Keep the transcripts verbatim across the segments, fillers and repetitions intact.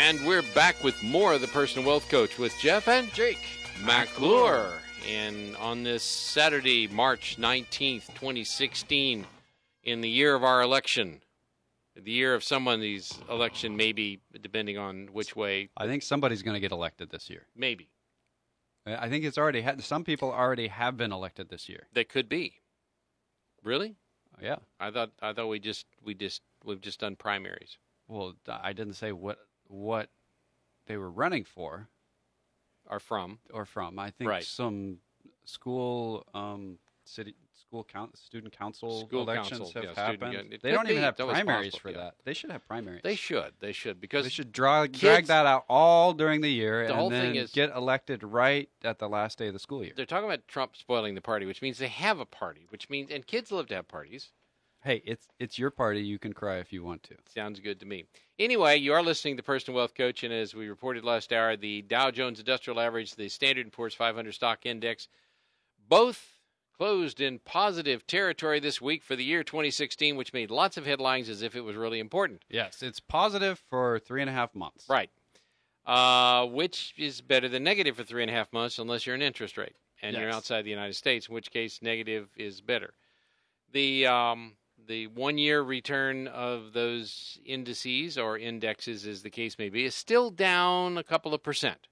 And we're back with more of the Personal Wealth Coach with Jeff and Jake McClure. And on this Saturday, March nineteenth, twenty sixteen, in the year of our election, the year of someone's election, maybe, depending on which way. I think somebody's going to get elected this year. Maybe. I think it's already had, some people already have been elected this year. That could be. Really? Yeah. I thought I thought we just we just we've just done primaries. Well, I didn't say what what they were running for or from or from. I think right. some school um, city school count, student council school elections council, have yeah, happened. Student, they don't be. even have that primaries for yeah. that. They should have primaries. They should. They should because they should draw kids, drag that out all during the year the and whole then thing is, get elected right at the last day of the school year. They're talking about Trump spoiling the party, which means they have a party, which means and kids love to have parties. Hey, it's it's your party. You can cry if you want to. Sounds good to me. Anyway, you are listening to Personal Wealth Coach, and as we reported last hour, the Dow Jones Industrial Average, the Standard and Poor's five hundred Stock Index, both closed in positive territory this week for the year twenty sixteen, which made lots of headlines as if it was really important. Yes, it's positive for three and a half months. Right, uh, which is better than negative for three and a half months unless you're an interest rate and yes. you're outside the United States, in which case negative is better. The um, the one-year return of those indices or indexes, as the case may be, is still down a couple of percent.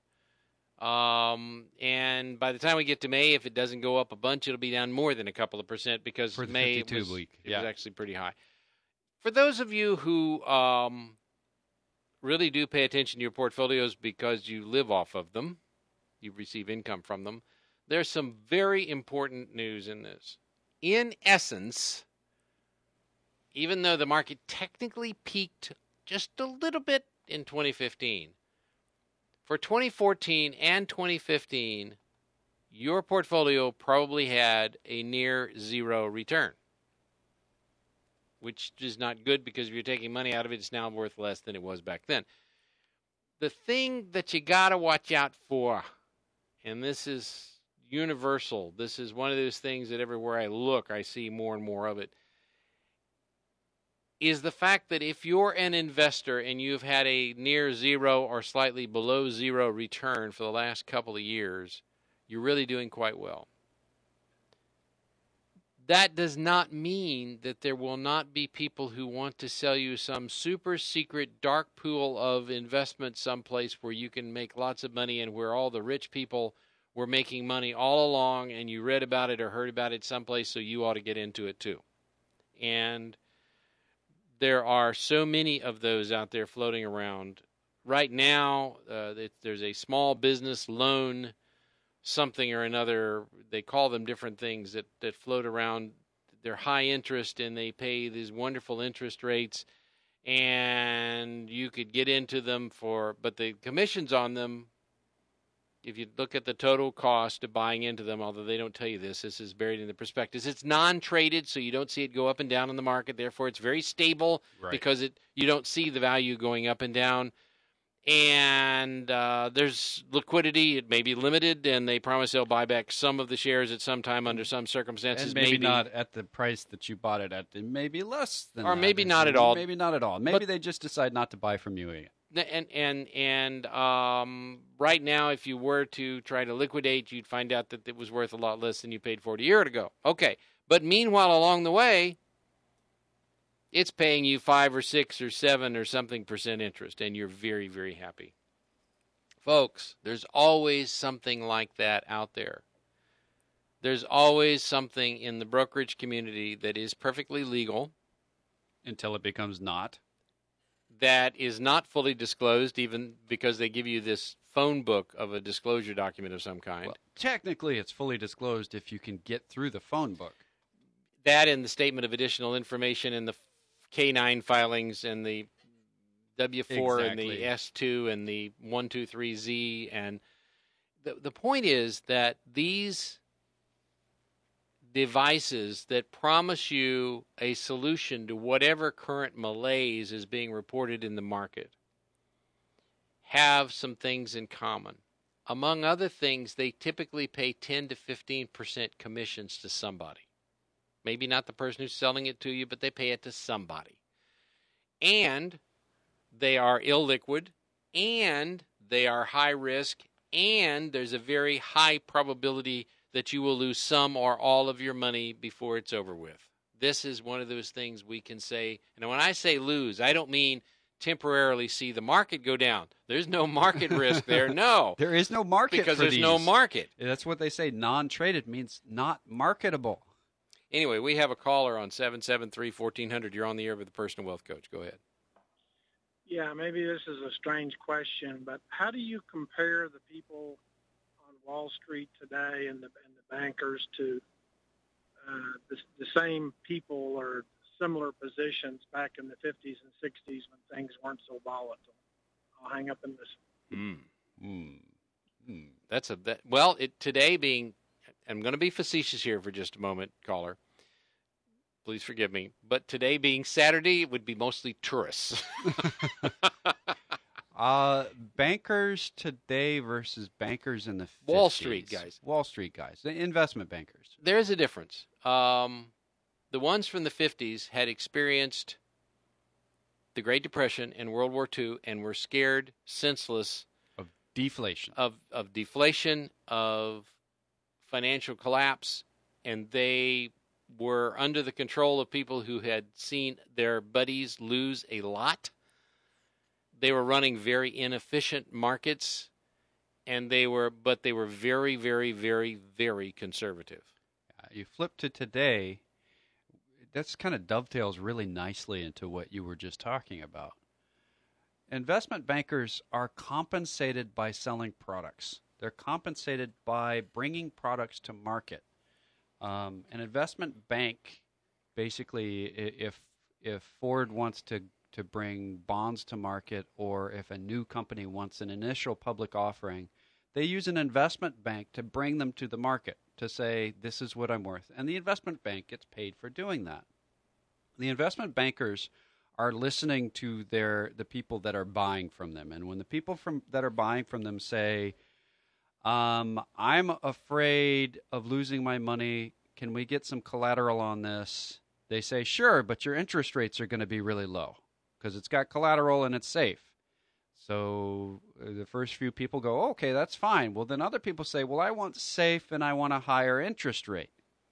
Um, and by the time we get to May, if it doesn't go up a bunch, it'll be down more than a couple of percent because for the May fifty-two was, week. it yeah. was actually pretty high. For those of you who um, really do pay attention to your portfolios because you live off of them, you receive income from them, there's some very important news in this. In essence, even though the market technically peaked just a little bit in twenty fifteen, for twenty fourteen and twenty fifteen, your portfolio probably had a near zero return, which is not good because if you're taking money out of it, it's now worth less than it was back then. The thing that you got to watch out for, and this is universal, this is one of those things that everywhere I look, I see more and more of it, is the fact that if you're an investor and you've had a near zero or slightly below zero return for the last couple of years, you're really doing quite well. That does not mean that there will not be people who want to sell you some super secret dark pool of investment someplace where you can make lots of money and where all the rich people were making money all along and you read about it or heard about it someplace, so you ought to get into it too. And there are so many of those out there floating around. Right now, uh, there's a small business loan, something or another. They call them different things that, that float around. They're high interest, and they pay these wonderful interest rates. And you could get into them for, but the commissions on them, if you look at the total cost of buying into them, although they don't tell you this, this is buried in the prospectus. It's non-traded, so you don't see it go up and down in the market. Therefore, it's very stable right. because it you don't see the value going up and down. And uh, there's liquidity. It may be limited, and they promise they'll buy back some of the shares at some time under some circumstances. And maybe, maybe not at the price that you bought it at. It may be less than or that. maybe It's, not at all. Maybe not at all. Maybe but, they just decide not to buy from you again. And and and um, right now, if you were to try to liquidate, you'd find out that it was worth a lot less than you paid for it a year ago. Okay, but meanwhile, along the way, it's paying you five or six or seven or something percent interest, and you're very, very happy. Folks, there's always something like that out there. There's always something in the brokerage community that is perfectly legal. Until it becomes not. That is not fully disclosed, even because they give you this phone book of a disclosure document of some kind. Well, technically, it's fully disclosed if you can get through the phone book. That and the statement of additional information and the K nine filings and the W four exactly. and the S two and the one two three Z. And the, the point is that these devices that promise you a solution to whatever current malaise is being reported in the market have some things in common. Among other things, they typically pay ten to fifteen percent commissions to somebody. Maybe not the person who's selling it to you, but they pay it to somebody. And they are illiquid, and they are high risk, and there's a very high probability that you will lose some or all of your money before it's over with. This is one of those things we can say, and when I say lose, I don't mean temporarily see the market go down. There's no market risk there, no. There is no market because for there's these. no market. That's what they say. Non-traded means not marketable. Anyway, we have a caller on seven seven three, one four zero zero. You're on the air with the Personal Wealth Coach. Go ahead. Yeah, maybe this is a strange question, but how do you compare the people on Wall Street today and the, and the bankers to uh, the, the same people or similar positions back in the fifties and sixties when things weren't so volatile? I'll hang up and listen. Mm. Mm. Mm. That's a that, well. It today being, I'm going to be facetious here for just a moment, caller. Please forgive me, but today being Saturday, it would be mostly tourists. uh, bankers today versus bankers in the fifties. Wall Street guys. Wall Street guys, the investment bankers. There is a difference. Um, the ones from the fifties had experienced the Great Depression and World War Two and were scared, senseless of deflation, of of deflation, of financial collapse, and they were under the control of people who had seen their buddies lose a lot. They were running very inefficient markets, and they were, but they were very, very, very, very conservative. You flip to today, that's kind of dovetails really nicely into what you were just talking about. Investment bankers are compensated by selling products. They're compensated by bringing products to market. Um, an investment bank, basically, if if Ford wants to, to bring bonds to market, or if a new company wants an initial public offering, they use an investment bank to bring them to the market, to say, this is what I'm worth. And the investment bank gets paid for doing that. The investment bankers are listening to their the people that are buying from them. And when the people from that are buying from them say, Um, I'm afraid of losing my money. Can we get some collateral on this? They say, sure, but your interest rates are going to be really low because it's got collateral and it's safe. So the first few people go, okay, that's fine. Well, then other people say, well, I want safe and I want a higher interest rate.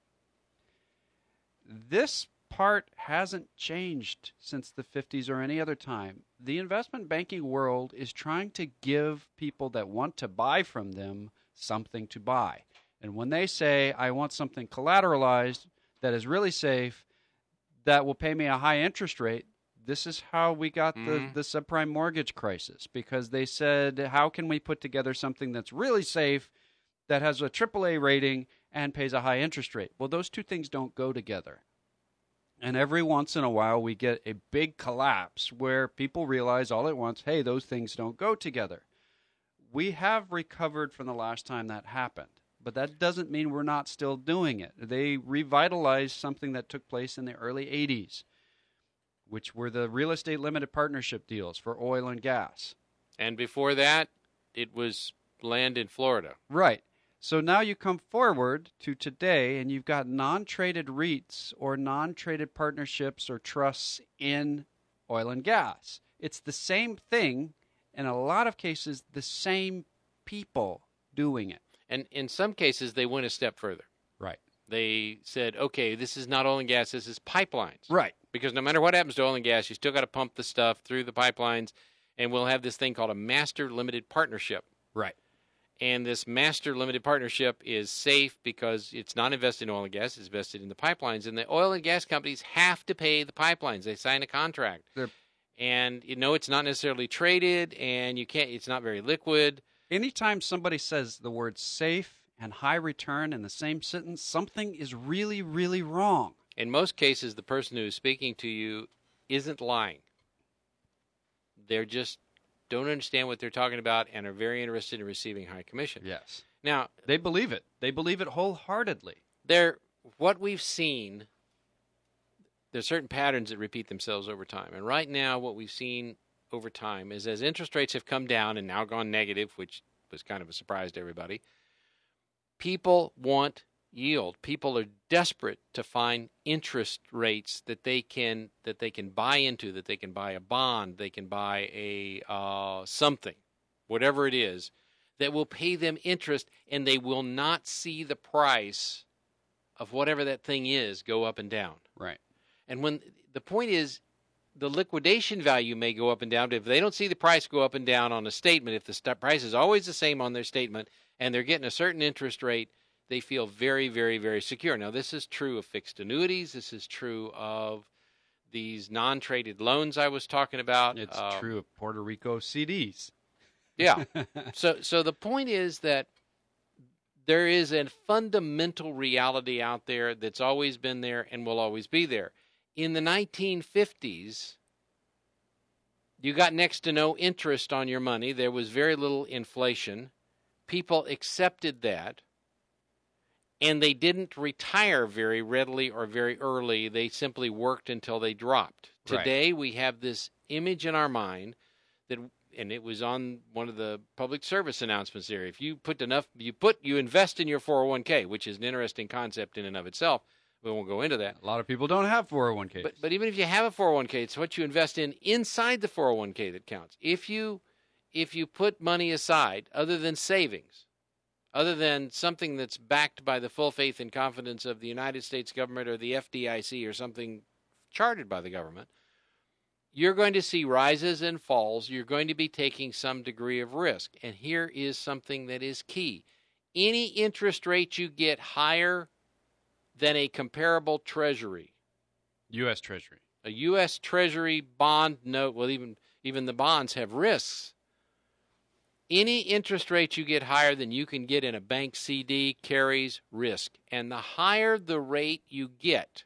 This part hasn't changed since the fifties or any other time. The investment banking world is trying to give people that want to buy from them something to buy. And when they say, I want something collateralized that is really safe, that will pay me a high interest rate, this is how we got mm. the, the subprime mortgage crisis, because they said, how can we put together something that's really safe, that has a triple A rating, and pays a high interest rate? Well, those two things don't go together. And every once in a while, we get a big collapse where people realize all at once, hey, those things don't go together. We have recovered from the last time that happened, but that doesn't mean we're not still doing it. They revitalized something that took place in the early eighties, which were the real estate limited partnership deals for oil and gas. And before that, it was land in Florida. Right. So now you come forward to today, and you've got non-traded REITs or non-traded partnerships or trusts in oil and gas. It's the same thing, in a lot of cases, the same people doing it. And in some cases, they went a step further. Right. They said, okay, this is not oil and gas, this is pipelines. Right. Because no matter what happens to oil and gas, you still got to pump the stuff through the pipelines, and we'll have this thing called a master limited partnership. Right. And this master limited partnership is safe because it's not invested in oil and gas, it's invested in the pipelines. And the oil and gas companies have to pay the pipelines. They sign a contract. They're, and you know it's not necessarily traded, and you can't. It's not very liquid. Anytime somebody says the word safe and high return in the same sentence, something is really, really wrong. In most cases, the person who is speaking to you isn't lying. They're just don't understand what they're talking about and are very interested in receiving high commission. Yes. Now, they believe it. They believe it wholeheartedly. There, what we've seen, there's certain patterns that repeat themselves over time. And right now, what we've seen over time is as interest rates have come down and now gone negative, which was kind of a surprise to everybody, people want yield. People are desperate to find interest rates that they can that they can buy into, that they can buy a bond, they can buy a uh, something, whatever it is, that will pay them interest, and they will not see the price of whatever that thing is go up and down. Right. And when the point is, the liquidation value may go up and down, but if they don't see the price go up and down on a statement, if the st- price is always the same on their statement and they're getting a certain interest rate, they feel very, very, very secure. Now, this is true of fixed annuities. This is true of these non-traded loans I was talking about. It's um, true of Puerto Rico C Ds. Yeah. so, so the point is that there is a fundamental reality out there that's always been there and will always be there. In the nineteen fifties, you got next to no interest on your money. There was very little inflation. People accepted that, and they didn't retire very readily or very early. They simply worked until they dropped. Right. Today, we have this image in our mind that, and it was on one of the public service announcements there. If you put enough, you put, you invest in your four oh one k, which is an interesting concept in and of itself. We won't go into that. A lot of people don't have four oh one k's. But, but even if you have a four oh one k, it's what you invest in inside the four oh one k that counts. If you if you put money aside, other than savings, other than something that's backed by the full faith and confidence of the United States government or the F D I C or something chartered by the government, you're going to see rises and falls. You're going to be taking some degree of risk. And here is something that is key. Any interest rate you get higher than a comparable treasury, U S Treasury. a U S Treasury bond note, well, even, even the bonds have risks. Any interest rate you get higher than you can get in a bank C D carries risk. And the higher the rate you get,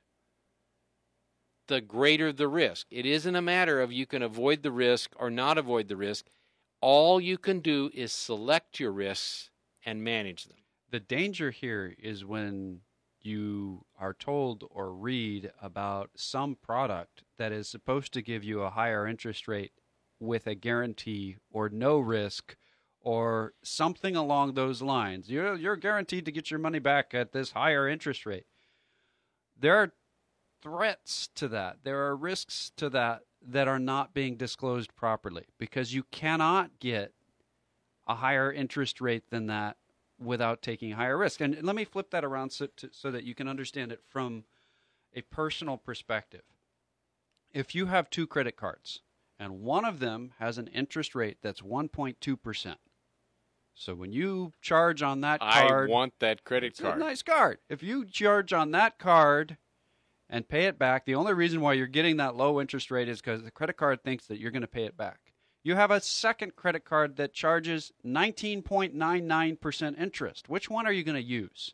the greater the risk. It isn't a matter of you can avoid the risk or not avoid the risk. All you can do is select your risks and manage them. The danger here is when you are told or read about some product that is supposed to give you a higher interest rate with a guarantee or no risk or something along those lines. You're, you're guaranteed to get your money back at this higher interest rate. There are threats to that. There are risks to that that are not being disclosed properly because you cannot get a higher interest rate than that without taking higher risk. And let me flip that around so, to, so that you can understand it from a personal perspective. If you have two credit cards and one of them has an interest rate that's one point two percent, so when you charge on that card... I want that credit it's card. a nice card. If you charge on that card and pay it back, the only reason why you're getting that low interest rate is because the credit card thinks that you're going to pay it back. You have a second credit card that charges nineteen point nine nine percent interest. Which one are you going to use?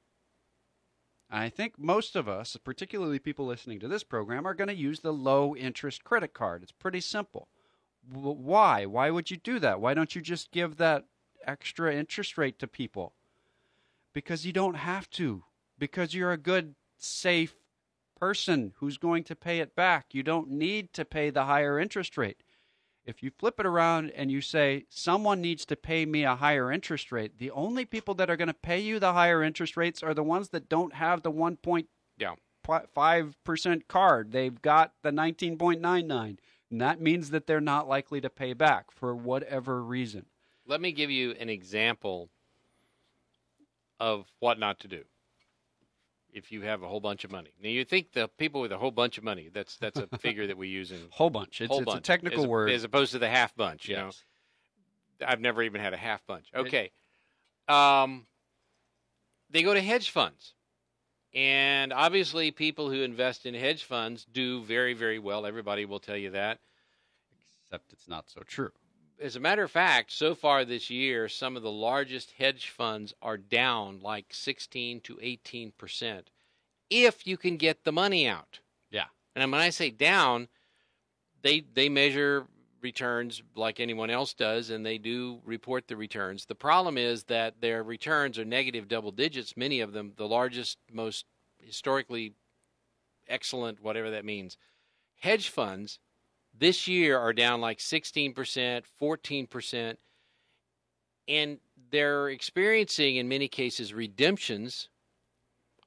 I think most of us, particularly people listening to this program, are going to use the low interest credit card. It's pretty simple. Why? Why would you do that? Why don't you just give that extra interest rate to people? Because you don't have to. Because you're a good, safe person who's going to pay it back. You don't need to pay the higher interest rate. If you flip it around and you say, someone needs to pay me a higher interest rate, the only people that are going to pay you the higher interest rates are the ones that don't have the one point five percent card. They've got the nineteen point nine nine. And that means that they're not likely to pay back for whatever reason. Let me give you an example of what not to do if you have a whole bunch of money. Now, you think the people with a whole bunch of money, that's that's a figure that we use in... Whole bunch. It's, whole it's bunch, a technical as, word. As opposed to the half bunch, you yes. know. I've never even had a half bunch. Okay. Um, they go to hedge funds. And obviously people who invest in hedge funds do very, very well. Everybody will tell you that. Except it's not so true. As a matter of fact, so far this year, some of the largest hedge funds are down like sixteen to eighteen percent if you can get the money out. Yeah. And when I say down, they they measure returns like anyone else does, and they do report the returns. The problem is that their returns are negative double digits, many of them, the largest, most historically excellent, whatever that means. Hedge funds this year are down like sixteen percent, fourteen percent, and they're experiencing, in many cases, redemptions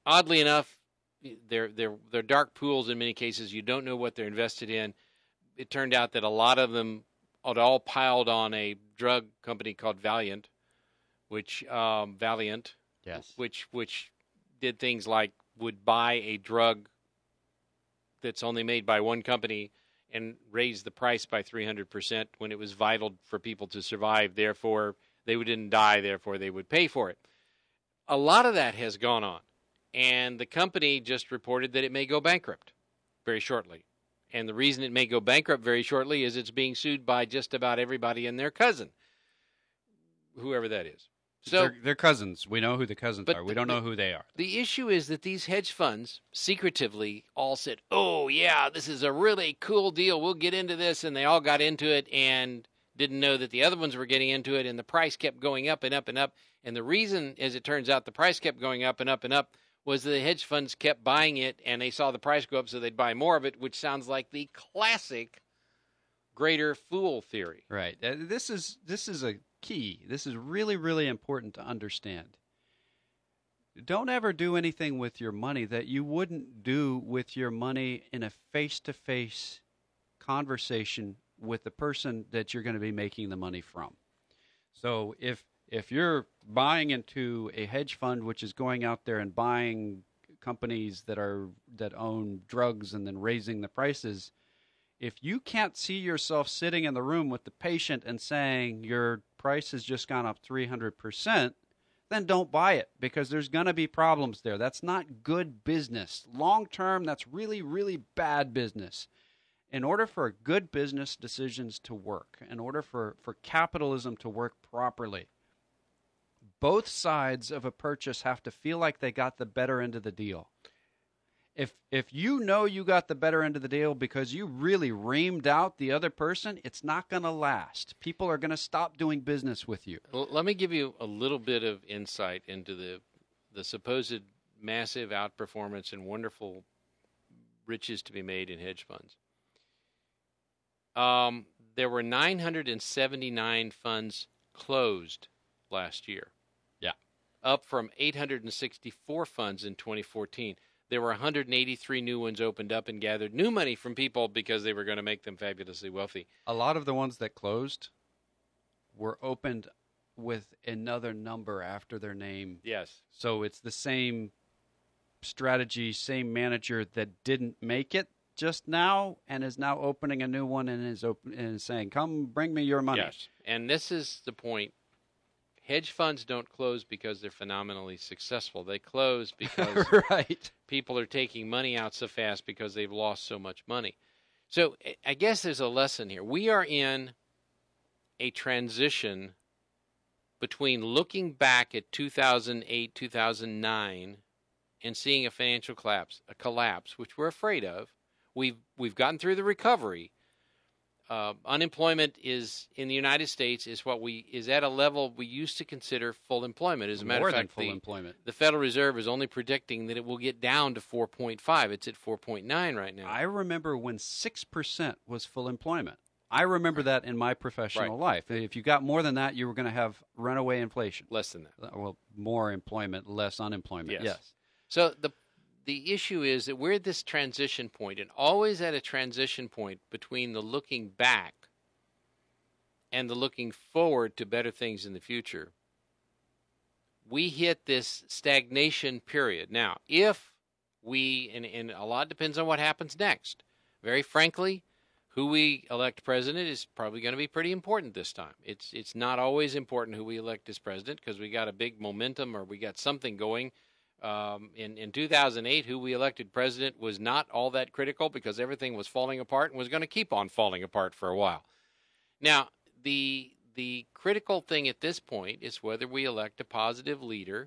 oddly enough, they're they're they're dark pools in many cases. You don't know what they're invested in. It turned out that a lot of them had all piled on a drug company called Valiant, which um, Valiant, Yes. which which did things like would buy a drug that's only made by one company and raise the price by three hundred percent when it was vital for people to survive. Therefore, they didn't die. Therefore, they would pay for it. A lot of that has gone on. And the company just reported that it may go bankrupt very shortly. And the reason it may go bankrupt very shortly is it's being sued by just about everybody and their cousin, whoever that is. So they're, they're cousins. We know who the cousins but are. We don't the, know who they are. The issue is that these hedge funds secretively all said, oh, yeah, this is a really cool deal. We'll get into this. And they all got into it and didn't know that the other ones were getting into it. And the price kept going up and up and up. And the reason, as it turns out, the price kept going up and up and up was that the hedge funds kept buying it and they saw the price go up so they'd buy more of it, which sounds like the classic greater fool theory. Right. Uh, This is this is a key. This is really, really important to understand. Don't ever do anything with your money that you wouldn't do with your money in a face-to-face conversation with the person that you're going to be making the money from. So if if you're buying into a hedge fund which is going out there and buying companies that are that own drugs and then raising the prices, if you can't see yourself sitting in the room with the patient and saying your price has just gone up three hundred percent, then don't buy it because there's going to be problems there. That's not good business. Long term, that's really, really bad business. In order for good business decisions to work, in order for, for capitalism to work properly, both sides of a purchase have to feel like they got the better end of the deal. If if you know you got the better end of the deal because you really reamed out the other person, it's not going to last. People are going to stop doing business with you. Well, let me give you a little bit of insight into the the supposed massive outperformance and wonderful riches to be made in hedge funds. Um, there were nine hundred seventy-nine funds closed last year. Yeah. Up from eight hundred sixty-four funds in twenty fourteen. There were one hundred eighty-three new ones opened up and gathered new money from people because they were going to make them fabulously wealthy. A lot of the ones that closed were opened with another number after their name. Yes. So it's the same strategy, same manager that didn't make it just now and is now opening a new one and is open and is saying, "Come, bring me your money." Yes. And this is the point. Hedge funds don't close because they're phenomenally successful. They close because right. people are taking money out so fast because they've lost so much money. So I guess there's a lesson here. We are in a transition between looking back at two thousand eight, two thousand nine and seeing a financial collapse, a collapse, which we're afraid of. We've we've gotten through the recovery. Uh, unemployment is in the United States is what we is at a level we used to consider full employment. As a matter More of than fact, full the, employment. the Federal Reserve is only predicting that it will get down to four point five. It's at four point nine right now. I remember when six percent was full employment. I remember that in my professional Right. life. If you got more than that, you were going to have runaway inflation. Less than that. Well, more employment, less unemployment. Yes. Yes. So the the issue is that we're at this transition point, and always at a transition point between the looking back and the looking forward to better things in the future. We hit this stagnation period. Now, if we, and, and a lot depends on what happens next. Very frankly, who we elect president is probably going to be pretty important this time. It's it's not always important who we elect as president because we got a big momentum or we got something going. Um, in, in two thousand eight, who we elected president was not all that critical because everything was falling apart and was going to keep on falling apart for a while. Now, the the critical thing at this point is whether we elect a positive leader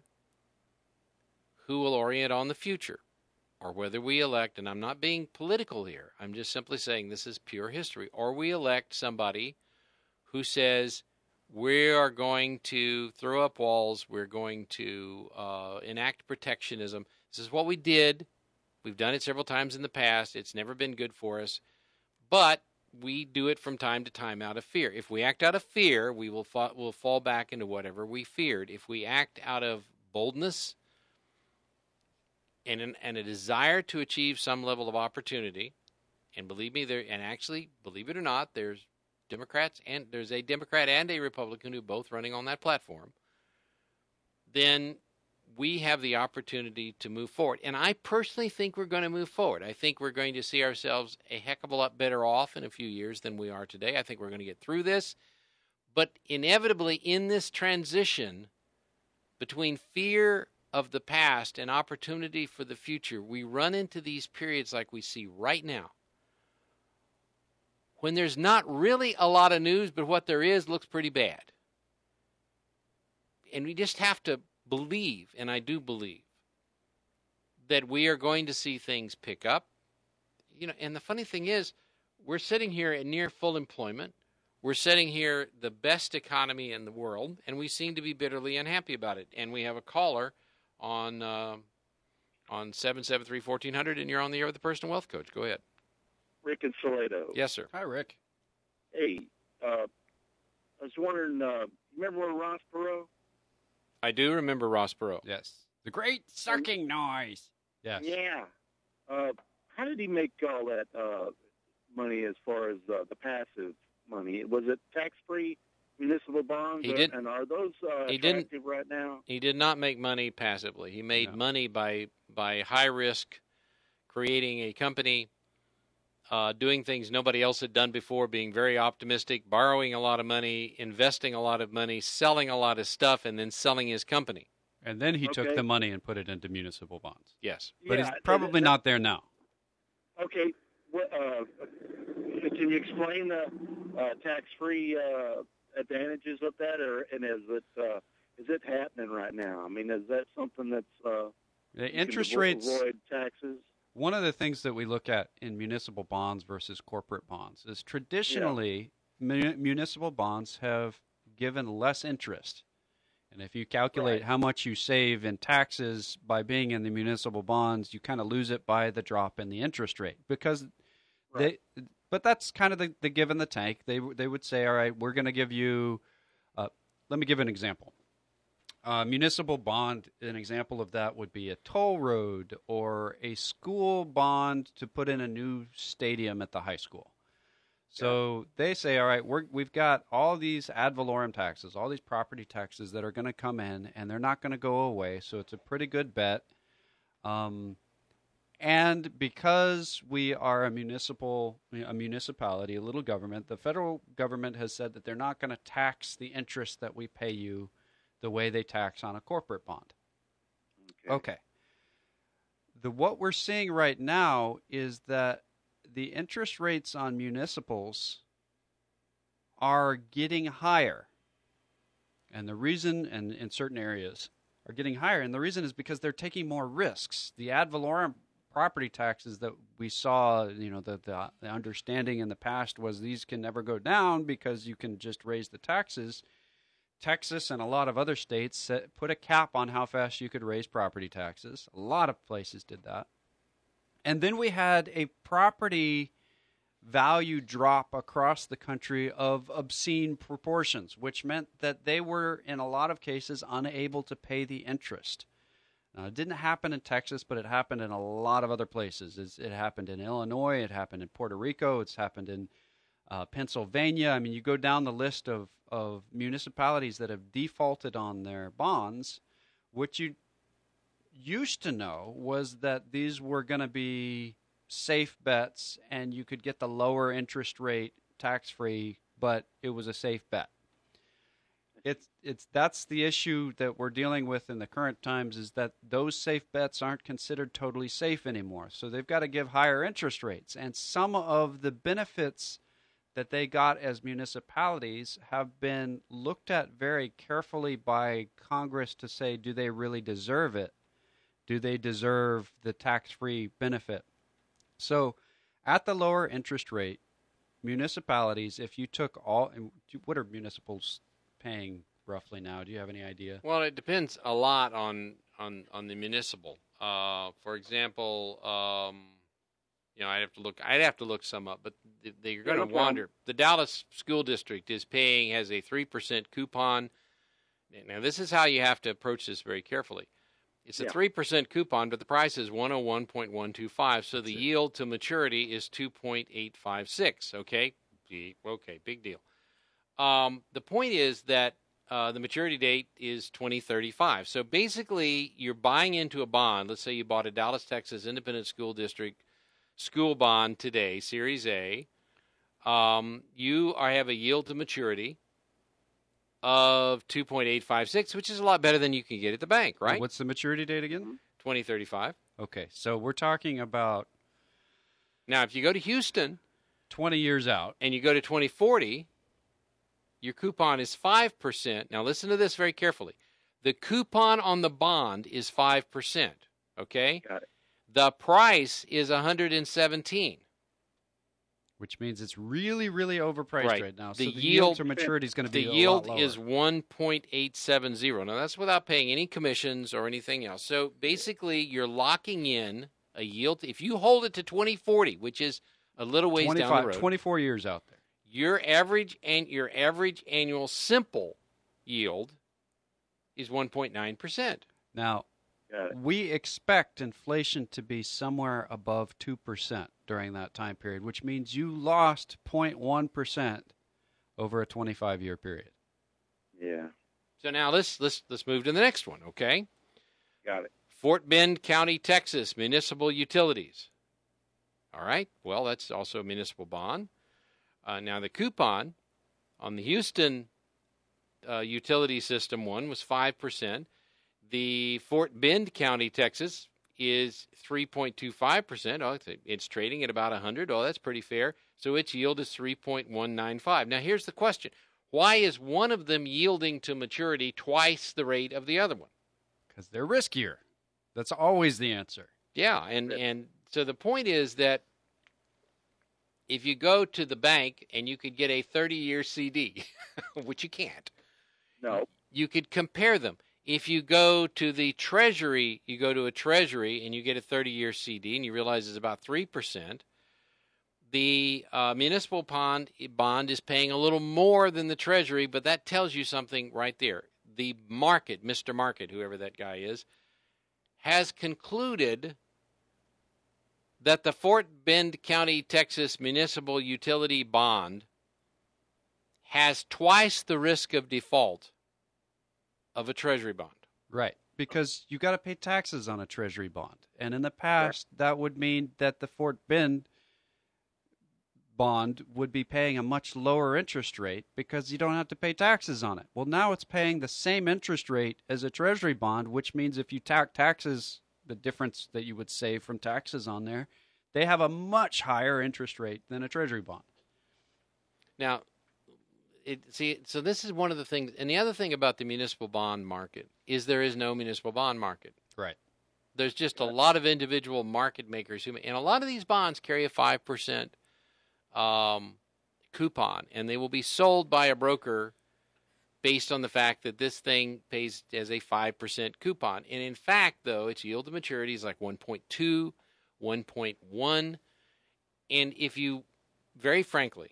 who will orient on the future, or whether we elect, and I'm not being political here, I'm just simply saying this is pure history, or we elect somebody who says we are going to throw up walls, we're going to uh, enact protectionism. This is what we did. We've done it several times in the past. It's never been good for us. But we do it from time to time out of fear. If we act out of fear, we will fa- we'll fall back into whatever we feared. If we act out of boldness and an, and a desire to achieve some level of opportunity, and believe me, there and actually, believe it or not, there's Democrats and there's a Democrat and a Republican who are both running on that platform, then we have the opportunity to move forward. And I personally think we're going to move forward. I think we're going to see ourselves a heck of a lot better off in a few years than we are today. I think we're going to get through this. But inevitably, in this transition between fear of the past and opportunity for the future, we run into these periods like we see right now, when there's not really a lot of news, but what there is looks pretty bad. And we just have to believe, and I do believe, that we are going to see things pick up. You know, and the funny thing is, we're sitting here at near full employment. We're sitting here the best economy in the world, and we seem to be bitterly unhappy about it. And we have a caller on uh, on seven seven three, one four zero zero, and you're on the air with the Personal Wealth Coach. Go ahead. Rick and Salado. Yes, sir. Hi, Rick. Hey, uh, I was wondering, uh, remember where Ross Perot? I do remember Ross Perot. Yes. The great sucking noise. Yes. Yeah. Uh, how did he make all that uh, money as far as uh, the passive money? Was it tax-free municipal bonds? He or, didn't- And are those uh, he attractive didn't- right now? He did not make money passively. He made No. money by by high risk, creating a company, uh, doing things nobody else had done before, being very optimistic, borrowing a lot of money, investing a lot of money, selling a lot of stuff, and then selling his company. And then he took Okay. the money and put it into municipal bonds. Yes. But Yeah, he's probably that- not there now. Okay. What, uh, can you explain the uh, tax-free uh, advantages of that, or and is it uh, is it happening right now? I mean, is that something that's uh, The you can interest avo- rates, avoid taxes? one of the things that we look at in municipal bonds versus corporate bonds is traditionally mu- municipal bonds have given less interest. And if you calculate Right. how much you save in taxes by being in the municipal bonds, you kind of lose it by the drop in the interest rate because Right. they. But that's kind of the, the give and the take. They they would say, all right, we're going to give you. Uh, let me give an example. Uh, municipal bond, an example of that would be a toll road or a school bond to put in a new stadium at the high school. So they say, all right, we're, we've got all these ad valorem taxes, all these property taxes that are going to come in, and they're not going to go away. So it's a pretty good bet. Um, and because we are a municipal, a municipality, a little government, the federal government has said that they're not going to tax the interest that we pay you the way they tax on a corporate bond. Okay. Okay. The what we're seeing right now is that the interest rates on municipals are getting higher. And the reason, and in certain areas, are getting higher. And the reason is because they're taking more risks. The ad valorem property taxes that we saw, you know, the, the, the understanding in the past was these can never go down because you can just raise the taxes. Texas and a lot of other states set, put a cap on how fast you could raise property taxes. A lot of places did that. And then we had a property value drop across the country of obscene proportions, which meant that they were, in a lot of cases, unable to pay the interest. Now, it didn't happen in Texas, but it happened in a lot of other places. It's, it happened in Illinois. It happened in Puerto Rico. It's happened in uh, Pennsylvania. I mean, you go down the list of, of municipalities that have defaulted on their bonds. What you used to know was that these were going to be safe bets and you could get the lower interest rate tax-free, but it was a safe bet. It's it's that's the issue that we're dealing with in the current times, is that those safe bets aren't considered totally safe anymore. So they've got to give higher interest rates. And some of the benefits that they got as municipalities have been looked at very carefully by Congress to say, do they really deserve it? Do they deserve the tax-free benefit? So at the lower interest rate, municipalities, if you took all, what are municipals paying roughly now? Do you have any idea? Well, it depends a lot on on, on the municipal. Uh, for example, um, you know, I'd have to look. I'd have to look some up, but they're going to no wander. The Dallas School District is paying has a three percent coupon. Now, this is how you have to approach this very carefully. It's a Yeah. three percent coupon, but the price is one oh one point one two five, so That's the it. yield to maturity is two point eight five six, okay? Gee, Okay, big deal. Um, the point is that uh, the maturity date is twenty thirty-five. So basically, you're buying into a bond. Let's say you bought a Dallas, Texas Independent School District school bond today, Series A. Um, you are, have a yield to maturity of two point eight five six, which is a lot better than you can get at the bank, And right? what's the maturity date again? twenty thirty-five. Okay, so we're talking about Now, if you go to Houston twenty years out. and you go to twenty forty, your coupon is five percent. Now, listen to this very carefully. The coupon on the bond is five percent, okay? Got it. The price is one hundred seventeen. Which means it's really, really overpriced Right. right, now. The so the yield, yield- to maturity is going to The be a yield lot lower. is one point eight seven zero. Now, that's without paying any commissions or anything else. So, basically, you're locking in a yield. If you hold it to twenty forty, which is a little ways down the twenty-five, road, twenty-four years out there. your average and your average annual simple yield is one point nine percent. Now, Got it. we expect inflation to be somewhere above two percent during that time period, which means you lost zero point one percent over a twenty-five year period. Yeah. So now let's let's let's move to the next one, okay? Got it. Fort Bend County, Texas, municipal utilities. All right. Well, that's also a municipal bond. Uh, now the coupon on the Houston uh, utility system one was five percent. The Fort Bend County, Texas, is three point two five percent. Oh, it's, it's trading at about one hundred. Oh, that's pretty fair. So its yield is three point one nine five. Now, here's the question. Why is one of them yielding to maturity twice the rate of the other one? Because they're riskier. That's always the answer. Yeah, and, and so the point is that if you go to the bank and you could get a thirty-year C D, which you can't, No. you could compare them. If you go to the Treasury, you go to a Treasury and you get a thirty-year C D and you realize it's about three percent, the uh, municipal bond, bond is paying a little more than the Treasury, but that tells you something right there. The market, Mister Market, whoever that guy is, has concluded that the Fort Bend County, Texas municipal utility bond has twice the risk of default of a Treasury bond. Right. Because you got to pay taxes on a Treasury bond. And in the past, that would mean that the Fort Bend bond would be paying a much lower interest rate because you don't have to pay taxes on it. Well, now it's paying the same interest rate as a Treasury bond, which means if you tack taxes, the difference that you would save from taxes on there, they have a much higher interest rate than a Treasury bond. Now, it, see, so this is one of the things, and the other thing about the municipal bond market is there is no municipal bond market. Right. There's just a lot of individual market makers who, and a lot of these bonds carry a five percent um, coupon, and they will be sold by a broker based on the fact that this thing pays as a five percent coupon. And in fact, though, its yield to maturity is like one point two, one point one. And if you, very frankly,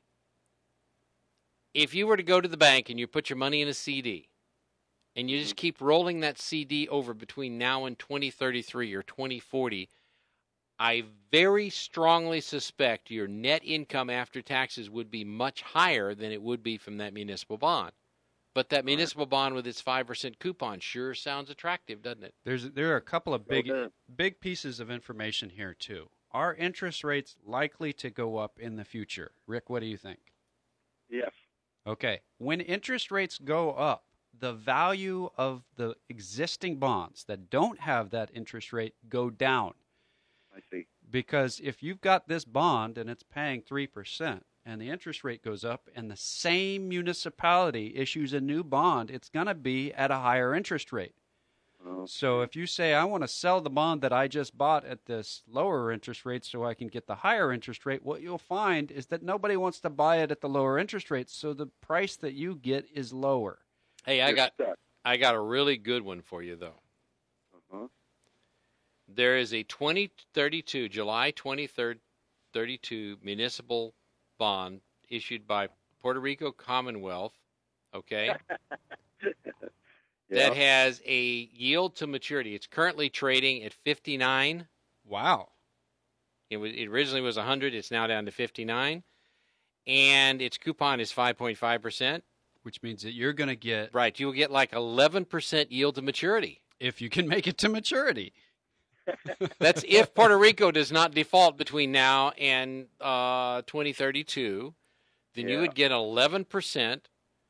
if you were to go to the bank and you put your money in a C D, and you just keep rolling that C D over between now and twenty thirty-three or twenty forty, I very strongly suspect your net income after taxes would be much higher than it would be from that municipal bond. But that municipal bond with its five percent coupon sure sounds attractive, doesn't it? There's there are a couple of big Okay. big pieces of information here too. Are interest rates likely to go up in the future? Rick, what do you think? Yes. Okay. When interest rates go up, the value of the existing bonds that don't have that interest rate go down. I see. Because if you've got this bond and it's paying three percent and the interest rate goes up and the same municipality issues a new bond, it's going to be at a higher interest rate. Oh, So if you say, I want to sell the bond that I just bought at this lower interest rate so I can get the higher interest rate, what you'll find is that nobody wants to buy it at the lower interest rate, so the price that you get is lower. Hey, I you're got stuck. I got a really good one for you, though. Uh-huh. There is a twenty thirty-two, July twenty-third, thirty-two municipal bond issued by Puerto Rico Commonwealth, okay? that has a yield to maturity. It's currently trading at fifty-nine. Wow. It was it originally was one hundred. It's now down to fifty-nine, and its coupon is five point five percent. Which means that you're going to get right. You will get like eleven percent yield to maturity if you can make it to maturity. That's if Puerto Rico does not default between now and uh, twenty thirty-two. Then yeah. you would get eleven percent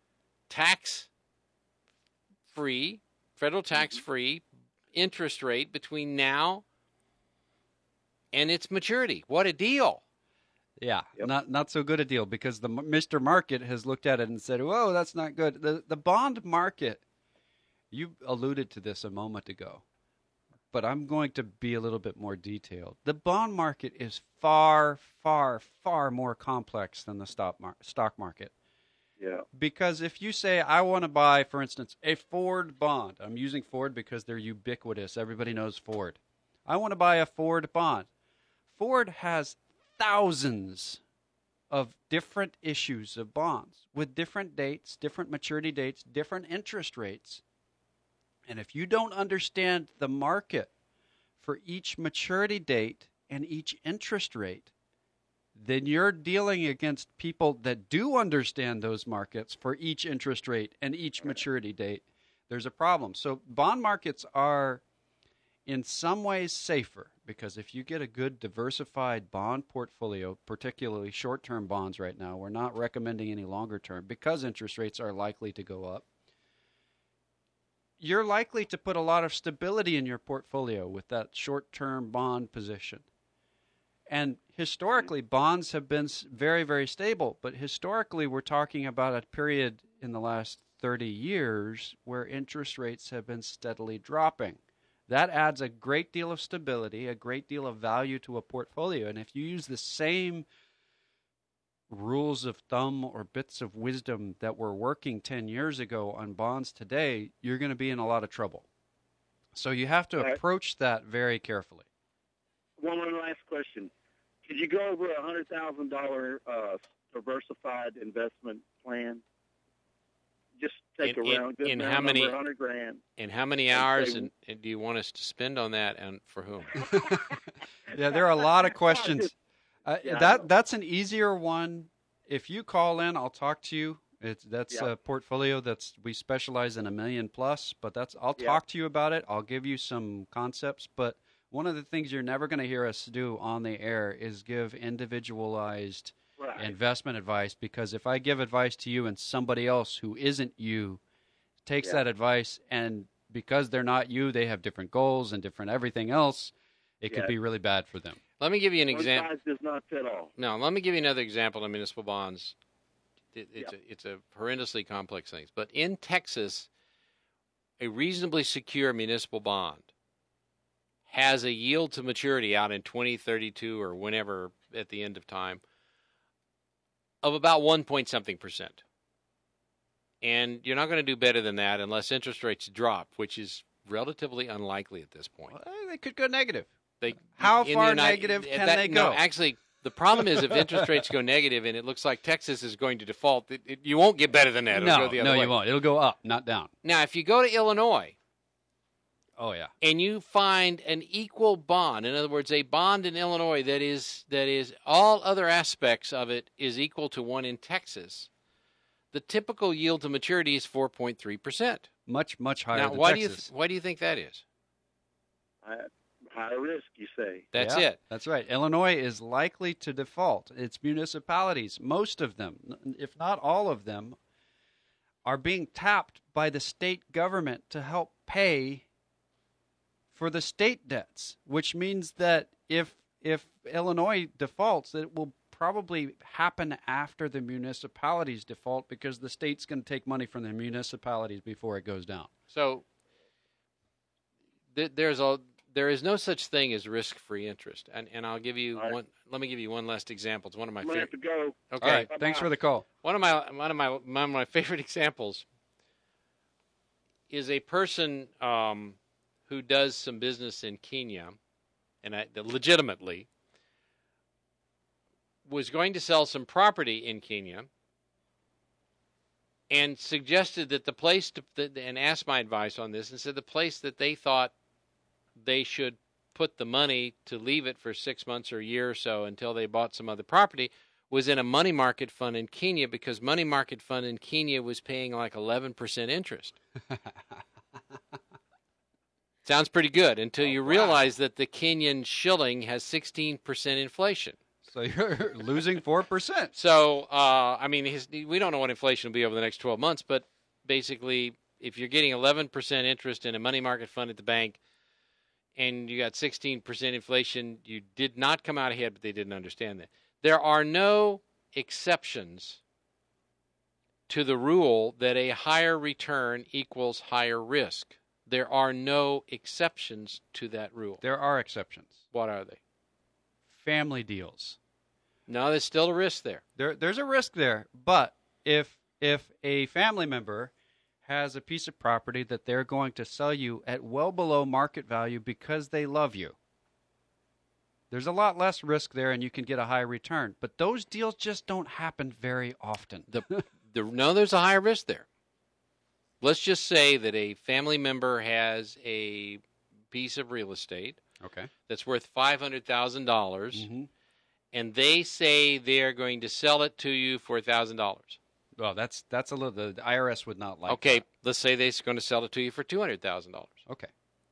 tax-free, federal tax-free interest rate between now and its maturity. What a deal. Yeah, yep. not not so good a deal because the Mister Market has looked at it and said, whoa, that's not good. The, the bond market, you alluded to this a moment ago, but I'm going to be a little bit more detailed. The bond market is far, far, far more complex than the stock mar- stock market. Yeah. Because if you say, I want to buy, for instance, a Ford bond. I'm using Ford because they're ubiquitous. Everybody knows Ford. I want to buy a Ford bond. Ford has thousands of different issues of bonds with different dates, different maturity dates, different interest rates. And if you don't understand the market for each maturity date and each interest rate, then you're dealing against people that do understand those markets for each interest rate and each maturity date. There's a problem. So bond markets are in some ways safer because if you get a good diversified bond portfolio, particularly short-term bonds right now, we're not recommending any longer term because interest rates are likely to go up. You're likely to put a lot of stability in your portfolio with that short-term bond position. And historically, bonds have been very, very stable. But historically, we're talking about a period in the last thirty years where interest rates have been steadily dropping. That adds a great deal of stability, a great deal of value to a portfolio. And if you use the same rules of thumb or bits of wisdom that were working ten years ago on bonds today, you're going to be in a lot of trouble. So you have to right. approach that very carefully. One more last question. Could you go over a one hundred thousand dollars uh, diversified investment plan? Just take in, a round, good in round how many, number, one hundred grand. In how many hours and, and do you want us to spend on that, and for whom? Yeah, there are a lot of questions. Uh, yeah, that that's an easier one. If you call in, I'll talk to you. It's that's yep. a portfolio that's we specialize in a million plus, but that's I'll yep. talk to you about it. I'll give you some concepts, but one of the things you're never going to hear us do on the air is give individualized right. investment advice, because if I give advice to you and somebody else who isn't you takes yep. that advice, and because they're not you, they have different goals and different everything else, it yep. could be really bad for them. Let me give you an One example. size does not fit all. No, let me give you another example of municipal bonds. It, it's, yep. a, it's a horrendously complex thing. But in Texas, a reasonably secure municipal bond has a yield to maturity out in twenty thirty-two or whenever at the end of time of about one point something percent. And you're not going to do better than that unless interest rates drop, which is relatively unlikely at this point. Well, they could go negative. They, How in far the United, negative can that, they go? No, actually, the problem is if interest rates go negative and it looks like Texas is going to default, it, it, you won't get better than that. It'll no, go the other no, way. you won't. It'll go up, not down. Now, if you go to Illinois, oh yeah, and you find an equal bond, in other words, a bond in Illinois that is that is all other aspects of it is equal to one in Texas, the typical yield to maturity is four point three percent. Much, much higher now, than why Texas. Do you th- why do you think that is? Uh, higher risk, you say. That's yeah, it. That's right. Illinois is likely to default. Its municipalities, most of them, if not all of them, are being tapped by the state government to help pay for the state debts, which means that if if Illinois defaults, it will probably happen after the municipalities default because the state's going to take money from the municipalities before it goes down. So th- there's a there is no such thing as risk-free interest, and and I'll give you right. one. Let me give you one last example. It's one of my I'm gonna favorite. have to go. Okay, All right. Bye-bye. Thanks for the call. One of my one of my one of my favorite examples is a person um, who does some business in Kenya, and I, legitimately was going to sell some property in Kenya, and suggested that the place to, and asked my advice on this, and said the place that they thought they should put the money to leave it for six months or a year or so until they bought some other property was in a money market fund in Kenya, because money market fund in Kenya was paying like eleven percent interest. Sounds pretty good until you oh, realize wow. that the Kenyan shilling has sixteen percent inflation. So you're losing four percent. So, uh, I mean, his, we don't know what inflation will be over the next twelve months, but basically, if you're getting eleven percent interest in a money market fund at the bank and you got sixteen percent inflation, you did not come out ahead, but they didn't understand that. There are no exceptions to the rule that a higher return equals higher risk. There are no exceptions to that rule. There are exceptions. What are they? Family deals. No, there's still a risk there. There, there's a risk there, but if if a family member has a piece of property that they're going to sell you at well below market value because they love you, there's a lot less risk there, and you can get a high return. But those deals just don't happen very often. The, the, no, there's a higher risk there. Let's just say that a family member has a piece of real estate okay. that's worth five hundred thousand dollars, Mm-hmm. and they say they're going to sell it to you for one thousand dollars. Well, that's that's a little. The, the I R S would not like. Okay, that. let's say they're going to sell it to you for two hundred thousand dollars. Okay.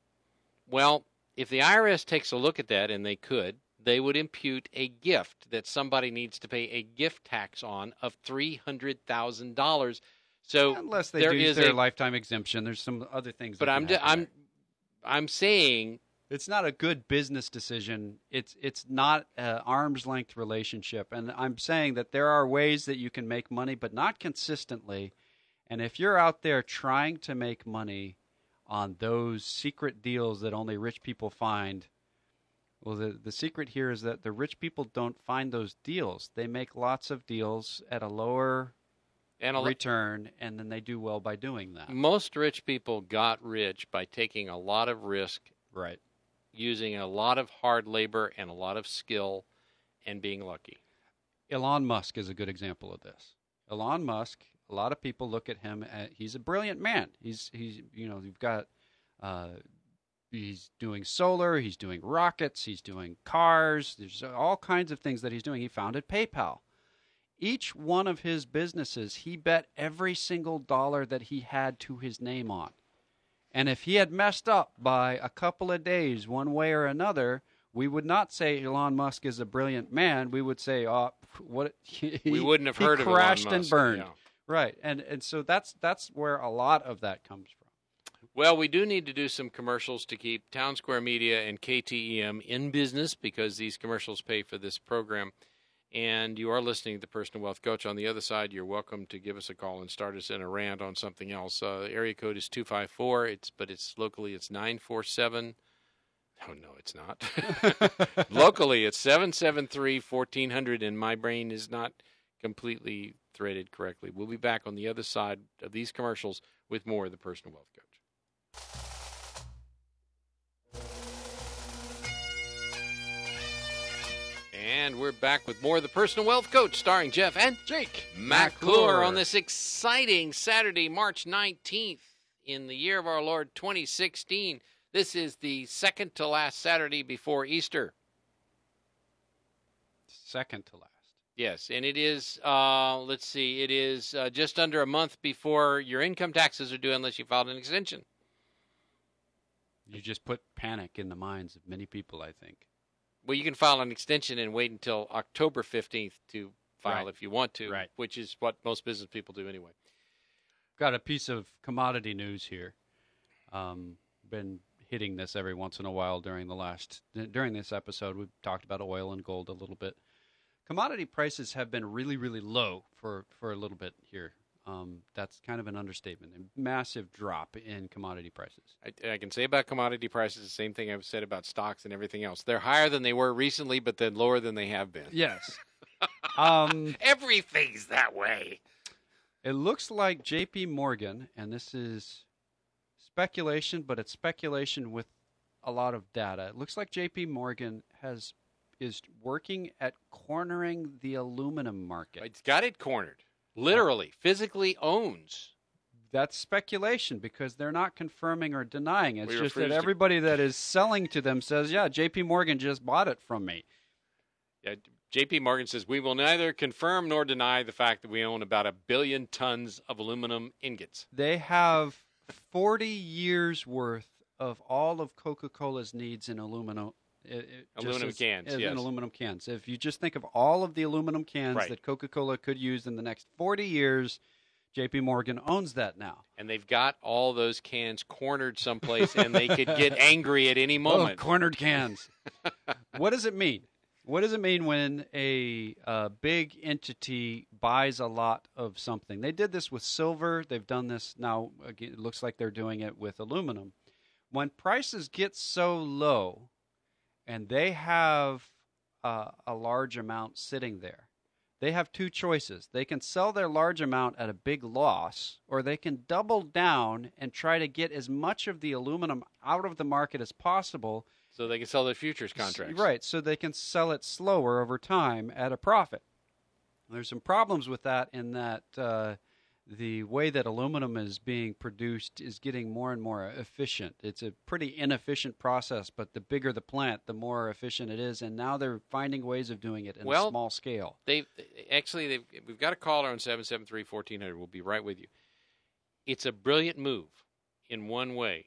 Well, if the I R S takes a look at that, and they could, they would impute a gift that somebody needs to pay a gift tax on of three hundred thousand dollars. So unless they there do use is their a, lifetime exemption, there's some other things. But that I'm can I'm there. I'm saying it's not a good business decision. It's it's not an arm's length relationship, and I'm saying that there are ways that you can make money, but not consistently. And if you're out there trying to make money on those secret deals that only rich people find, well, the the secret here is that the rich people don't find those deals. They make lots of deals at a lower and a, return, and then they do well by doing that. Most rich people got rich by taking a lot of risk, right? Using a lot of hard labor and a lot of skill, and being lucky. Elon Musk is a good example of this. Elon Musk, a lot of people look at him as, he's a brilliant man. He's he's you know, you've got uh, he's doing solar, he's doing rockets, he's doing cars. There's all kinds of things that he's doing. He founded PayPal. Each one of his businesses, he bet every single dollar that he had to his name on. And if he had messed up by a couple of days, one way or another, we would not say Elon Musk is a brilliant man. We would say, "Oh, what?" He, we wouldn't have heard he of Elon crashed Musk, and burned, yeah. Right? And and so that's that's where a lot of that comes from. Well, we do need to do some commercials to keep Town Square Media and K T E M in business, because these commercials pay for this program. And you are listening to the Personal Wealth Coach. On the other side, you're welcome to give us a call and start us in a rant on something else. Uh, area code is two five four, it's, but it's locally it's nine four seven. Oh, no, it's not. Locally, it's seven seven three, fourteen hundred, and my brain is not completely threaded correctly. We'll be back on the other side of these commercials with more of the Personal Wealth Coach. And we're back with more of the Personal Wealth Coach, starring Jeff and Jake McClure on this exciting Saturday, March nineteenth, in the year of our Lord twenty sixteen. This is the second to last Saturday before Easter. Second to last. Yes, and it is, uh, let's see, it is uh, just under a month before your income taxes are due unless you filed an extension. You just put panic in the minds of many people, I think. Well, you can file an extension and wait until October fifteenth to file Right. if you want to, Right. which is what most business people do anyway. Got a piece of commodity news here. Um, been hitting this every once in a while during the last during this episode. We've talked about oil and gold a little bit. Commodity prices have been really, really low for, for a little bit here. Um, that's kind of an understatement. A massive drop in commodity prices. I, I can say about commodity prices the same thing I've said about stocks and everything else. They're higher than they were recently, but then lower than they have been. Yes. um, Everything's that way. It looks like J P Morgan, and this is speculation, but it's speculation with a lot of data. It looks like J P Morgan has is working at cornering the aluminum market. It's got it cornered. Literally, physically owns. That's speculation because they're not confirming or denying it. It's We just that refuse to- everybody that is selling to them says, yeah, J P. Morgan just bought it from me. Yeah, J P. Morgan says, we will neither confirm nor deny the fact that we own about a billion tons of aluminum ingots. They have forty years worth of all of Coca-Cola's needs in aluminum. It, it just Aluminum as- cans, as yes. in aluminum cans. If you just think of all of the aluminum cans Right. that Coca-Cola could use in the next forty years, J P. Morgan owns that now. And they've got all those cans cornered someplace, and they could get angry at any Oh, moment. cornered cans. What does it mean? What does it mean when a uh, big entity buys a lot of something? They did this with silver. They've done this now. Again, it looks like they're doing it with aluminum. When prices get so low and they have uh, a large amount sitting there, they have two choices. They can sell their large amount at a big loss, or they can double down and try to get as much of the aluminum out of the market as possible. So they can sell their futures contracts. Right, so they can sell it slower over time at a profit. There's some problems with that in that uh, the way that aluminum is being produced is getting more and more efficient. It's a pretty inefficient process, but the bigger the plant, the more efficient it is, and now they're finding ways of doing it in Well, a small scale. They actually, they've, we've got a caller on seven seven three, one four zero zero. We'll be right with you. It's a brilliant move in one way.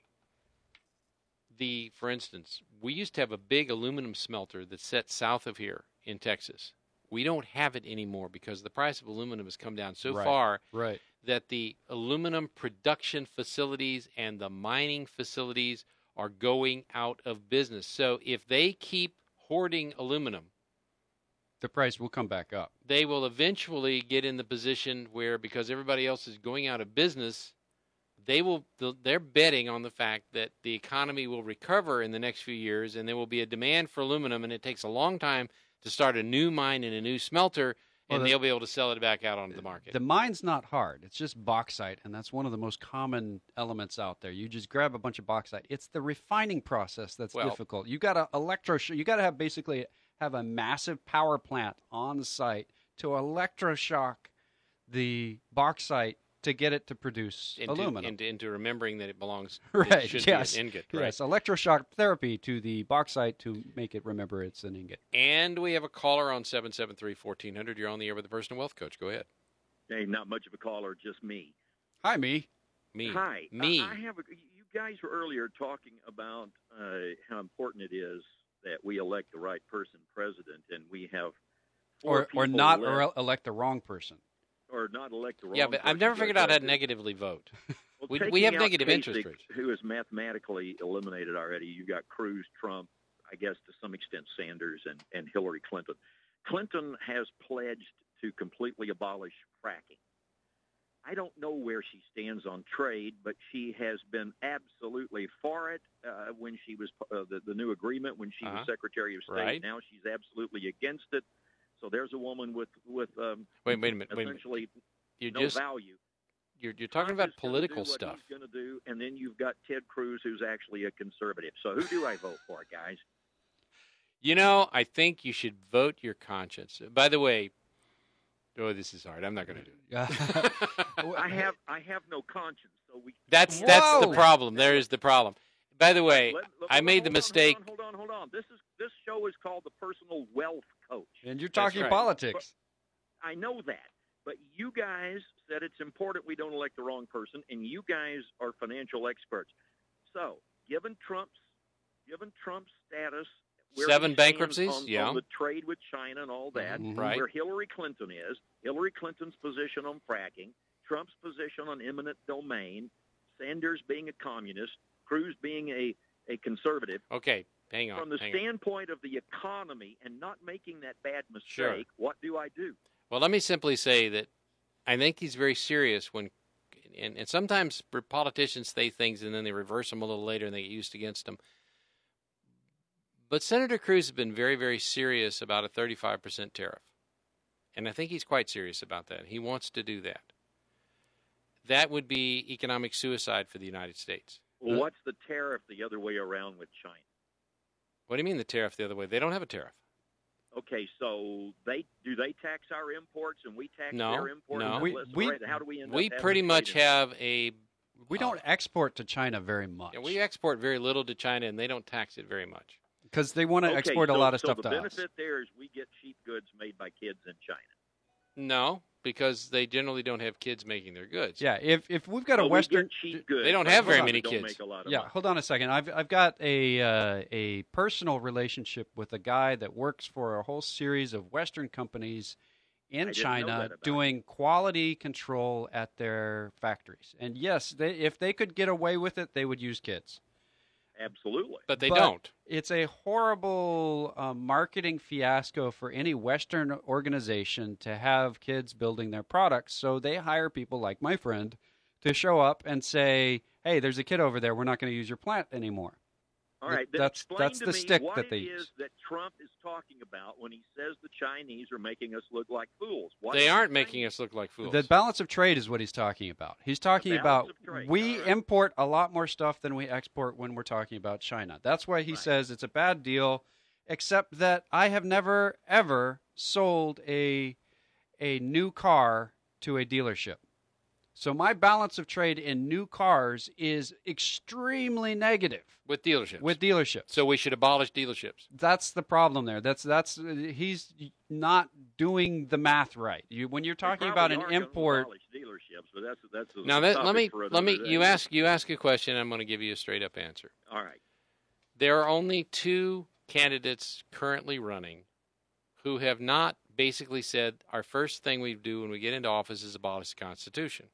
The, for instance, we used to have a big aluminum smelter that set south of here in Texas. We don't have it anymore because the price of aluminum has come down so Right. far Right. that the aluminum production facilities and the mining facilities are going out of business. So if they keep hoarding aluminum, The price will come back up. they will eventually get in the position where, because everybody else is going out of business, they will they're betting on the fact that the economy will recover in the next few years and there will be a demand for aluminum, and it takes a long time to start a new mine and a new smelter, and Well, the- they'll be able to sell it back out onto the market. The mine's not hard. It's just bauxite, and that's one of the most common elements out there. You just grab a bunch of bauxite. It's the refining process that's Well- difficult. You got to electro. You got to have basically have a massive power plant on the site to electroshock the bauxite to get it to produce into, aluminum. into, into remembering that it belongs, Right, it should yes, be an ingot, right? Yes, electroshock therapy to the bauxite to make it remember it's an ingot. And we have a caller on seven seven three, one four zero zero. You're on the air with the Personal Wealth Coach. Go ahead. Hey, not much of a caller, just me. Hi, me. Me. Hi. Me. I, I have. A, you guys were earlier talking about uh, how important it is that we elect the right person president, and we have four Or or people not left, or elect the wrong person. or not elect the wrong. Yeah, but I've person, never figured out how to uh, negatively vote. Well, We- taking we have out negative interest Kasich, rates. who is mathematically eliminated already. You got Cruz, Trump, I guess to some extent Sanders, and, and Hillary Clinton. Clinton has pledged to completely abolish fracking. I don't know where she stands on trade, but she has been absolutely for it uh, when she was uh, the, the new agreement when she Uh-huh. was Secretary of State. Right. Now she's absolutely against it. So there's a woman with with um, Wait, wait a minute. Wait a minute. essentially You're no just value. you're you're talking Trump about is gonna political do what stuff. He's going to do, and then you've got Ted Cruz, who's actually a conservative. So who do I vote for, guys? You know, I think you should vote your conscience. By the way, oh, this is hard. I'm not going to do it. I have I have no conscience, so we. That's that's the Whoa. problem. There is the problem. By the way, Let- let- I hold made on, the hold on, mistake. Hold on, hold on, hold on. This is this show is called the Personal Wealth Coach. And you're That's talking right. politics. I know that, but you guys said it's important we don't elect the wrong person, and you guys are financial experts. So, given Trump's given Trump's status, where Seven he stands bankruptcies, on, yeah. on the trade with China and all that, Mhm. Right. where Hillary Clinton is, Hillary Clinton's position on fracking, Trump's position on eminent domain, Sanders being a communist, Cruz being a, a conservative. Okay, hang on. From the hang on. standpoint of the economy and not making that bad mistake, Sure. what do I do? Well, let me simply say that I think he's very serious when, and, and sometimes politicians say things and then they reverse them a little later and they get used against them. But Senator Cruz has been very, very serious about a thirty-five percent tariff. And I think he's quite serious about that. He wants to do that. That would be economic suicide for the United States. Well, what's the tariff the other way around with China? What do you mean the tariff the other way? They don't have a tariff. Okay, so they do they tax our imports and we tax No, their imports? no. And We- let's- we- right, how do we end We up having pretty trade much in- have a. We don't uh, export to China very much yeah, we export very little to China, and they don't tax it very much. because they want to Okay, export a so- lot of so stuff the to benefit us. there is we get cheap goods made by kids in China. No, because they generally don't have kids making their goods. Yeah, if if we've got So a we Western, get cheap goods. They don't by have very kids many that don't kids. Make a lot of yeah, money. hold on a second. I've I've got a uh, a personal relationship with a guy that works for a whole series of Western companies I in didn't know China that about doing quality control at their factories. And yes, they, if they could get away with it, they would use kids. Absolutely. But they But- don't. It's a horrible uh, marketing fiasco for any Western organization to have kids building their products. So they hire people like my friend to show up and say, "Hey, there's a kid over there. We're not going to use your plant anymore." All right, then That's- explain that's to the me stick what that they it use. is that Trump is talking about when he says the Chinese are making us look like fools. What They is aren't he making saying? us look like fools. The balance of trade is what he's talking about. He's talking The about balance of trade, we all right. import a lot more stuff than we export when we're talking about China. That's why he Right. says it's a bad deal, except that I have never ever sold a a new car to a dealership. So my balance of trade in new cars is extremely negative with dealerships. with dealerships. so we should abolish dealerships. That's the problem there. That's that's he's not doing the math right. You when you're They talking probably about an are gonna import. abolish dealerships, but that's that's a Now that, topic let me for let another me day. you ask you ask a question. I'm going to give you a straight up answer. All right. There are only two candidates currently running who have not basically said our first thing we do when we get into office is abolish the Constitution,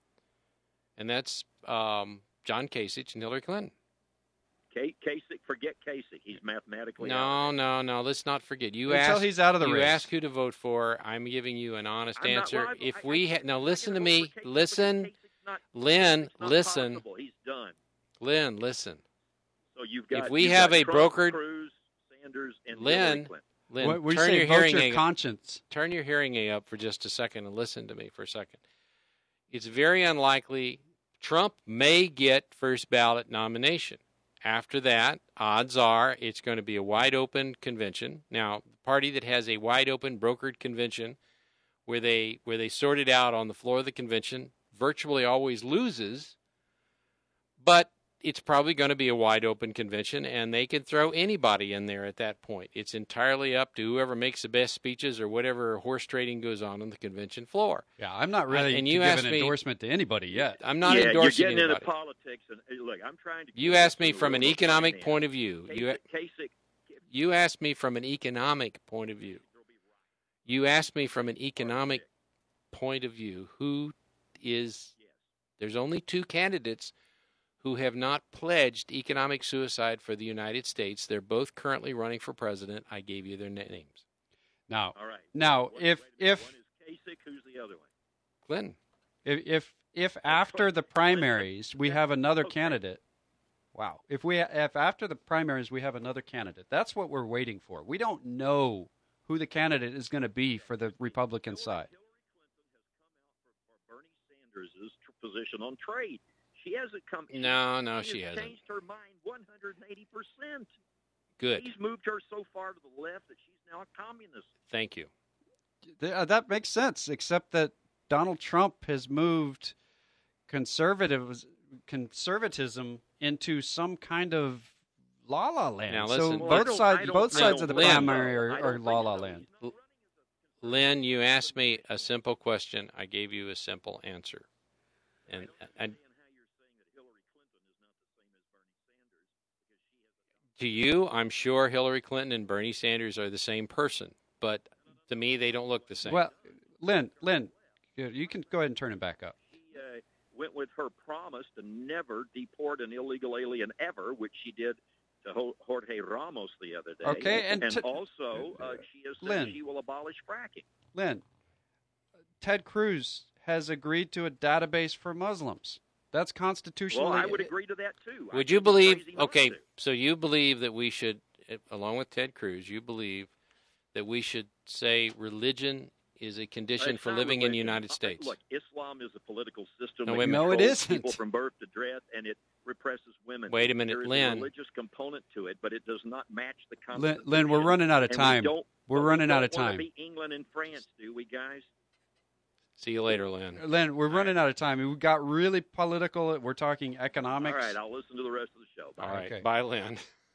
and that's um, John Kasich and Hillary Clinton. K- Kasich, forget Kasich. He's mathematically No, out. no, no. Let's not forget. You Until ask. he's out of the you race. ask who to vote for. I'm giving you an honest I'm not- answer. well, I- if I- we I- ha- now I listen to can me. vote for Kasich Listen, because Kasich's not- Lynn. It's not Listen, possible. He's done. Lynn. Listen, So you've got If we you've have got a Trump, brokered- Cruz, Sanders, and Lynn, Hillary Clinton. Lynn. What we turn say, your vote hearing your aid. conscience. Turn your hearing aid up for just a second and listen to me for a second. It's very unlikely Trump may get first ballot nomination. After that, odds are it's going to be a wide open convention. Now, the party that has a wide open brokered convention where they where they sort it out on the floor of the convention virtually always loses, but it's probably going to be a wide open convention, and they can throw anybody in there at that point. It's entirely up to whoever makes the best speeches or whatever horse trading goes on on the convention floor. Yeah, I'm not ready and to you give asked an me- endorsement to anybody yet. I'm not yeah, endorsing you're getting anybody. into politics, and hey, look, I'm trying to. You get asked to me the from an world of economic finance. point of view. You Kasich, Kasich, you asked me from an economic point of view. You asked me from an economic point of view. Who is? There's only two candidates who have not pledged economic suicide for the United States. They're both currently running for president. I gave you their na- names. Now, All right. now, One- if wait a minute. if one is Kasich, who's the other one? Clinton. if if if after the primaries we have another Okay. candidate, wow! If we if after the primaries we have another candidate, that's what we're waiting for. We don't know who the candidate is going to be for the Republican Hillary, side. Hillary Clinton has come out for, for Bernie Sanders' tr- position on trade. She hasn't come. she- No, no, she, she has hasn't. changed her mind one hundred eighty percent. Good. He's moved her so far to the left that she's now a communist. Thank you. Th- uh, that makes sense, except that Donald Trump has moved conservatives conservatism into some kind of la la land. Now, so listen- Well, I both don't- sides I don't both think sides so. of the Lynn. primary I are, don't are think la la so. land. He's not running as a- Lynn, you asked me a simple question. I gave you a simple answer. And, I don't and understand how you're saying that Hillary Clinton is not the same as Bernie Sanders because she has a to you, I'm sure Hillary Clinton and Bernie Sanders are the same person, but to me, they don't look the same. Well, Lynn, Lynn, you you can go ahead and turn it back up. She uh, went with her promise to never deport an illegal alien ever, which she did to Ho- Jorge Ramos the other day. Okay, and and to- also uh, she has said Lynn. she will abolish fracking. Lynn, Ted Cruz has agreed to a database for Muslims. That's constitutionally. Well, I would agree to that too. I Would think you it's believe? crazy not Okay, to. so you believe that we should, eh, along with Ted Cruz, you believe that we should say religion is a condition It's for not living in the religion. United Uh, States. Look, Islam is a political system. No, that wait a minute. No, it controls isn't. People from birth to death, and it represses women. Wait a minute, there is Lynn. a religious component to it, but it does not match the Lynn, Constitution. Lynn, we're running out of And time. We don't, we're but running we out of don't want time. to be England and France, do we, guys? See you later, Lynn. Lynn, we're All running right. out of time. We got really political. We're talking economics. All right, I'll listen to the rest of the show. Bye. All right, Okay. bye, Lynn.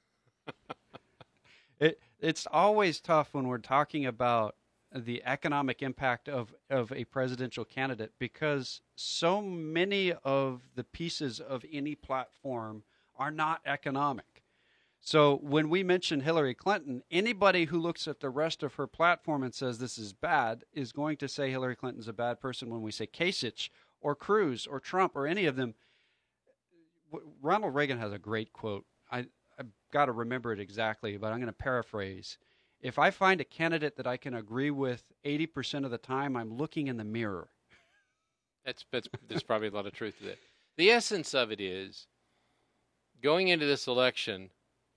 It it's always tough when we're talking about the economic impact of, of a presidential candidate because so many of the pieces of any platform are not economic. So when we mention Hillary Clinton, anybody who looks at the rest of her platform and says this is bad is going to say Hillary Clinton's a bad person. When we say Kasich or Cruz or Trump or any of them, Ronald Reagan has a great quote. I, I've got to remember it exactly, but I'm going to paraphrase. If I find a candidate that I can agree with eighty percent of the time, I'm looking in the mirror. That's, that's there's probably a lot of truth to that. The essence of it is, going into this election,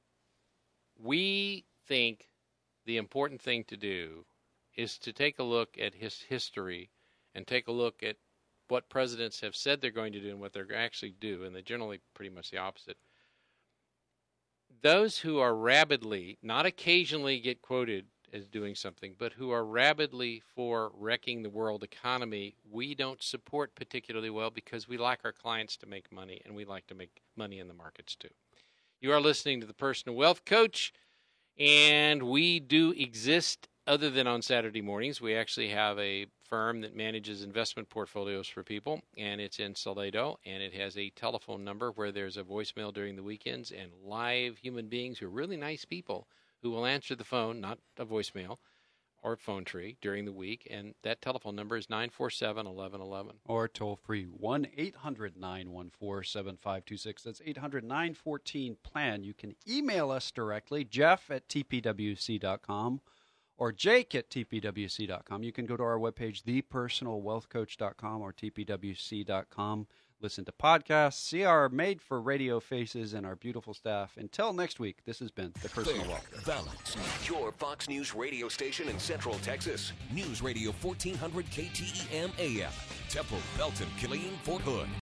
we think the important thing to do is to take a look at his history and take a look at what presidents have said they're going to do and what they're actually do, and they're generally pretty much the opposite. Those who are rabidly, not occasionally get quoted as doing something, but who are rabidly for wrecking the world economy, we don't support particularly well because we like our clients to make money, and we like to make money in the markets too. You are listening to the Personal Wealth Coach, and we do exist other than on Saturday mornings. We actually have a firm that manages investment portfolios for people, and it's in Salado, and it has a telephone number where there's a voicemail during the weekends and live human beings who are really nice people who will answer the phone, not a voicemail or phone tree, during the week, and that telephone number is nine four seven, eleven eleven. Or toll free one eight hundred nine one four seven five two six. That's eight hundred nine fourteen plan. You can email us directly, Jeff at T P W C dot com or Jake at T P W C dot com. You can go to our webpage, the personal wealth coach dot com or T P W C dot com. Listen to podcasts, see our made-for-radio faces and our beautiful staff. Until next week, this has been The Personal Fair, Wealth. balanced. Your Fox News radio station in Central Texas. News Radio fourteen hundred K T E M A M. Temple, Belton, Killeen, Fort Hood.